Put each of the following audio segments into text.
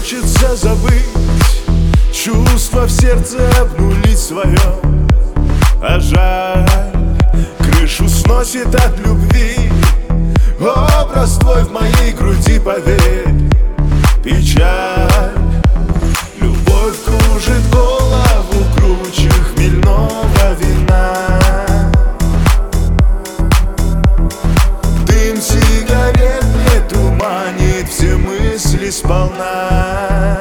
хочется забыть, чувства в сердце обнулить свое. А жаль, крышу сносит от любви. Образ твой в моей груди, поверь, печаль. Любовь кружит голову круче хмельного вина. Дым сигарет не туманит все мысли сполна.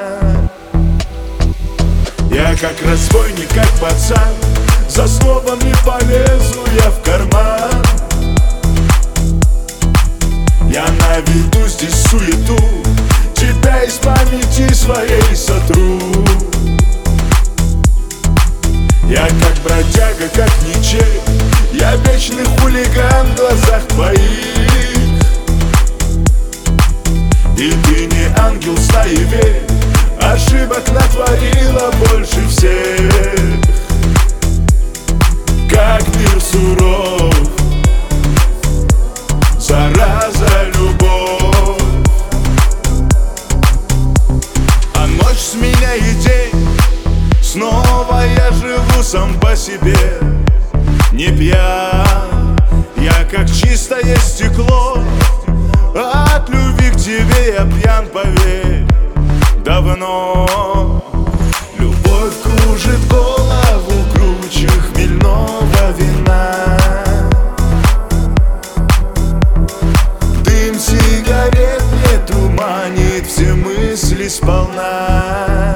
Я как разбойник, как пацан, за словом не полезу я в карман. Я наведу здесь суету, тебя из памяти своей сотру. Я как бродяга, как ничей, я вечный хулиган в глазах твоих. И ты не ангел, знай и верь, ошибок натворила больше всех. Как мир суров, зараза любовь. А ночь с меня и день, снова я живу сам по себе. Не пьян, я как чистое стекло. От любви к тебе я пьян, поверь, давно. Любовь кружит голову круче хмельного вина. Дым сигарет не туманит все мысли сполна.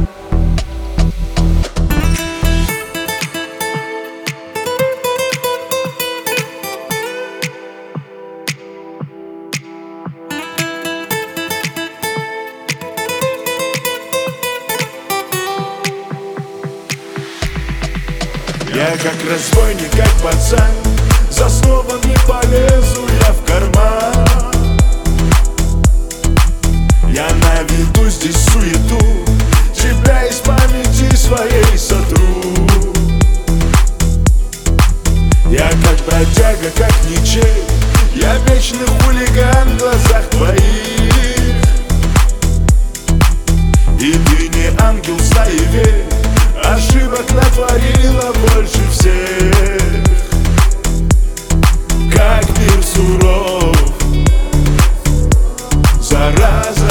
Я как разбойник, как пацан, за словом не полезу я в карман. Я наведу здесь суету, тебя из памяти своей сотру. Я как бродяга, как ничей, я вечный хулиган в глазах твоих. И ты не ангел, знай и верь, ошибок натворила больше всех. Как мир суров, зараза